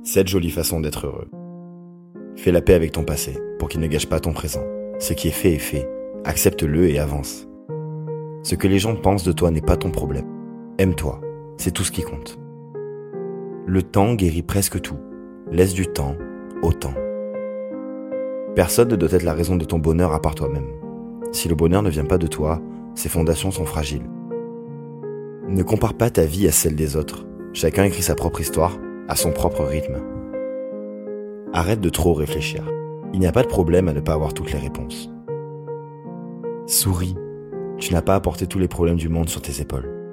7 jolies façons d'être heureux. Fais la paix avec ton passé, pour qu'il ne gâche pas ton présent. Ce qui est fait, accepte-le et avance. Ce que les gens pensent de toi n'est pas ton problème. Aime-toi, c'est tout ce qui compte. Le temps guérit presque tout. Laisse du temps au temps. Personne ne doit être la raison de ton bonheur à part toi-même. Si le bonheur ne vient pas de toi, ses fondations sont fragiles. Ne compare pas ta vie à celle des autres. Chacun écrit sa propre histoire, à son propre rythme. Arrête de trop réfléchir. Il n'y a pas de problème à ne pas avoir toutes les réponses. Souris. Tu n'as pas à porter tous les problèmes du monde sur tes épaules.